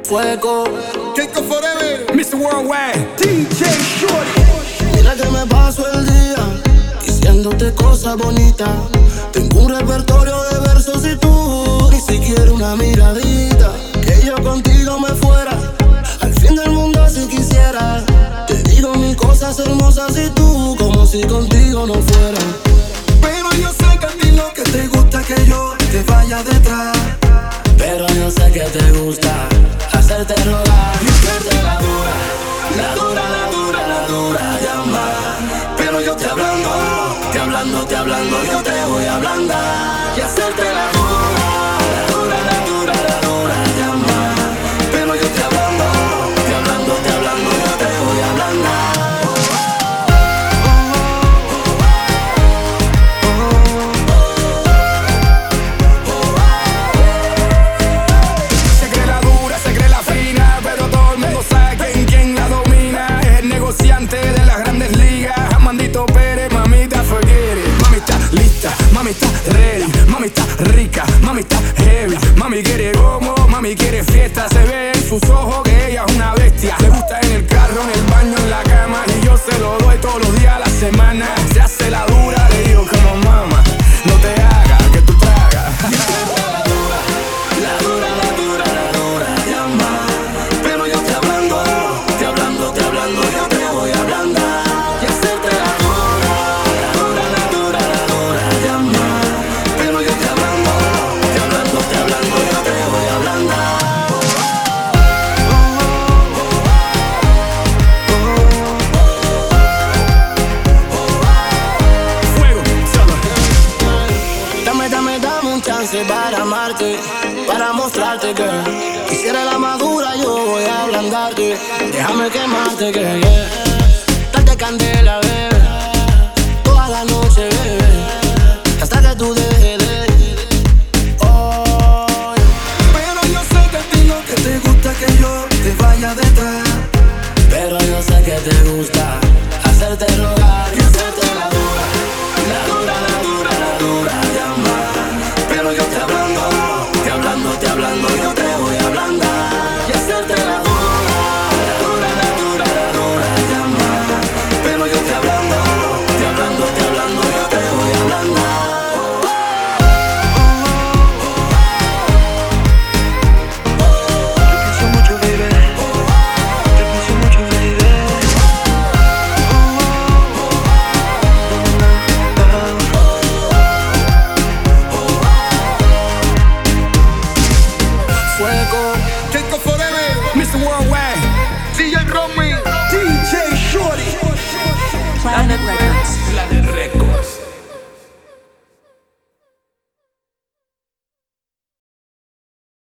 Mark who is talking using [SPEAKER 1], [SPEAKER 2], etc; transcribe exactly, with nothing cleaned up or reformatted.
[SPEAKER 1] Fuego,
[SPEAKER 2] Keiko Forever,
[SPEAKER 3] mister Worldwide, D J Shorty.
[SPEAKER 1] mira que me paso el día diciéndote cosas bonitas. Tengo un repertorio de versos y tú ni siquiera una miradita. Que yo contigo me fuera al fin del mundo si quisiera. Te digo mil cosas hermosas y tú como si contigo no fuera.
[SPEAKER 2] pero yo sé que a ti lo que te gusta es que yo te vaya detrás.
[SPEAKER 1] Pero yo sé que te gusta hacerte rogar y hacerte la dura, la dura, la dura, la dura de amar.
[SPEAKER 2] Pero yo te hablando,
[SPEAKER 1] Te hablando, te hablando, yo te voy a ablandar y hacerte la dura, la dura, la dura, la dura de amar.
[SPEAKER 2] pero yo te hablando,
[SPEAKER 1] Te hablando, te hablando, yo te voy a ablandar.
[SPEAKER 3] Se cree la dura, se cree la fina, pero todo el mundo sabe quién, quién la domina. Es el negociante de las grandes ligas, Amandito Pérez, mamita, forget it. Mami está lista, mami está ready, mami está rica, mami está heavy. Mami quiere gomo, mami quiere fiesta, se ve en sus ojos que ella es una bestia. Le gusta en el carro, en el baño, en la cama, y yo se lo doy todos los días a la semana. Se hace la dura, le digo como mamá, no te hagas que tú tragas.
[SPEAKER 1] La dura, la dura, la dura de amar.
[SPEAKER 2] pero yo te hablando,
[SPEAKER 1] Te hablando, te hablando, yo te voy a ablandar y hacerte la dura, la dura, la dura, la dura de amar.
[SPEAKER 2] pero yo te hablando,
[SPEAKER 1] Te hablando, te hablando, yo te voy a ablandar.
[SPEAKER 3] Fuego, solo.
[SPEAKER 1] Dame, dame, dame un chance para amarte, para mostrarte que quisiera la madura, yo voy a ablandarte. Déjame quemarte, que yeah. Darte candela, bebé, toda la noche, bebé, hasta que tú dejes de. Oh,
[SPEAKER 2] pero yo sé que a ti lo que te gusta es que yo te vaya detrás.
[SPEAKER 1] pero yo sé que te gusta hacerte rogar y hacerte la dura, la dura, la dura, la dura de amar.
[SPEAKER 2] pero yo te hablando,
[SPEAKER 1] Te hablando, te hablando, yo te voy a ablandar y hacerte la dura, la dura, la dura, la dura de amar.
[SPEAKER 2] pero yo te hablando,
[SPEAKER 1] Te hablando, te hablando, yo te voy a ablandar.
[SPEAKER 4] Pienso mucho, baby. Yo pienso mucho, baby.
[SPEAKER 1] Fuego,
[SPEAKER 2] Keiko Forever,
[SPEAKER 3] mister Worldwide,
[SPEAKER 2] D J Romy.